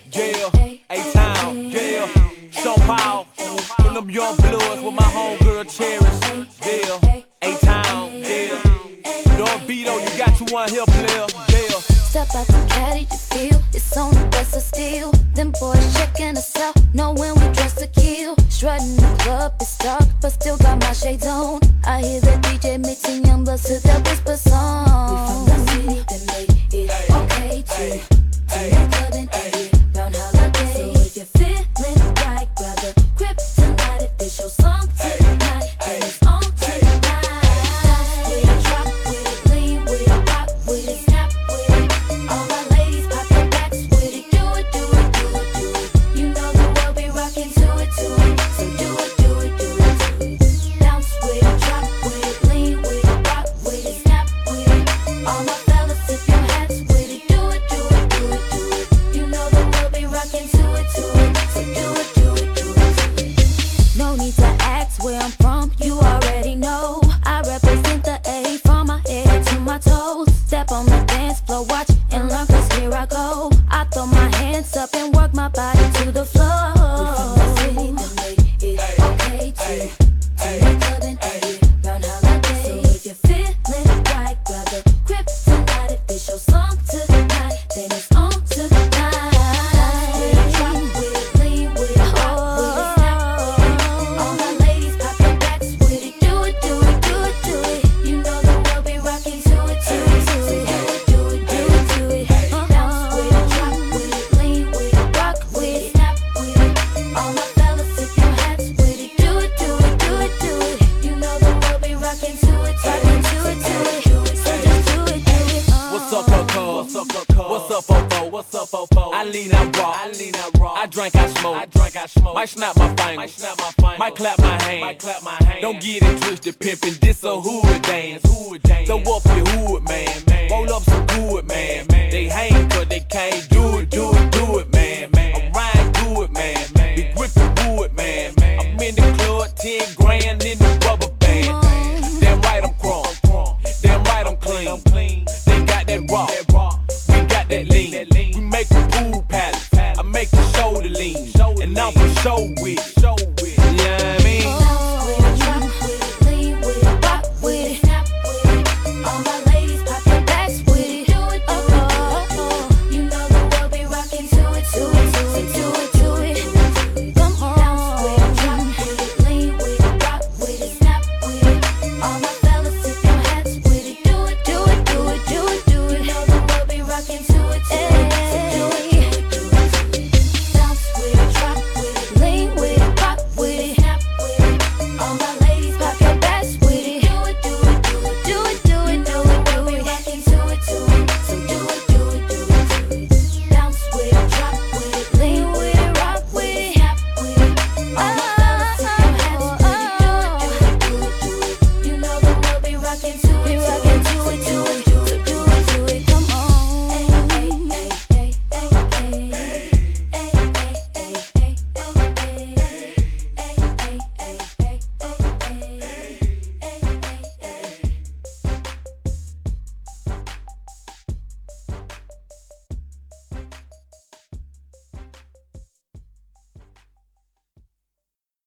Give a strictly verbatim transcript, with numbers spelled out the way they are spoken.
yeah, A-Town, yeah, Sean Paul, from them young bloods with my homegirl Cherish, yeah, A-Town, yeah, Lord Vito, you got you one here, player, yeah. Step out the caddy to feel it's on the best of steel. Them boys checking us out, knowing we dress to kill. Strutting the club, it's dark, but still got my shades on. I hear the D J mixing young bloods to the whisper song. We from the city that made it okay to to make club and eight round holiday. So if you're feeling right, grab a grip tonight. If this your song tonight, then it's on tonight. We drop with it, lean with it, rock with it, snap with it. All my ladies pop their backs with it. Do it, do it, do it, do it. You know the world be rocking to it, to it. So do it, do it, do it, do it. Bounce with it, drop with it, lean with it, rock with it, snap with it. All my fellas, tip your hats with it. Do it, do it, do it, do it. You know the world be rocking to it, to it. So do it, do it, do it, do it. No need to ask where I'm from, you already know. I represent the A from my head to my toes. Step on the dance floor, watch and learn, cause here I go. I throw my hands up and work my body to the floor. We from the city that made it okay to to make club and eight round holiday. So if you're feeling right, grab a grip tonight. If this your song tonight, then it's on tonight. With it, drop with it, lean with it, rock with it, snap with it. All my ladies pop their backs with it. Do it, do it, do it, do it. You know the world be rocking to it, to it, to it. Do it, do it, do it, do it. Bounce with it, drop with it, lean with it, rock with it, snap with it. All my fellas, tip your hats with it. Do it, do it, do it, do it. You know the world be rocking to it, rocking to it, to it. So just do it, do it. What's up, Coco? What's up, Coco? What's up, Fofo? What's up, Fofo? I lean out raw. I lean out raw. I drink, I smoke. I drink, I smoke. Might snap my fingers. Might snap my fingers. Might clap my hands. Might clap my hands. Don't get it twisted, pimpin'. This a hood dance. Hood dance. Throw up your hood, man. man. Roll up some good, man. man. They hang 'cause they can't do it, do it, do it, man. man. I'm riding through it, man. man. Be gripping wood, man. man. I'm in the club, ten grand in the rubber band. Damn right I'm chrome. Damn right I'm clean. They got that rock. We got that lean. We make a pool palace. I make the shoulder lean. And I'm for show with it.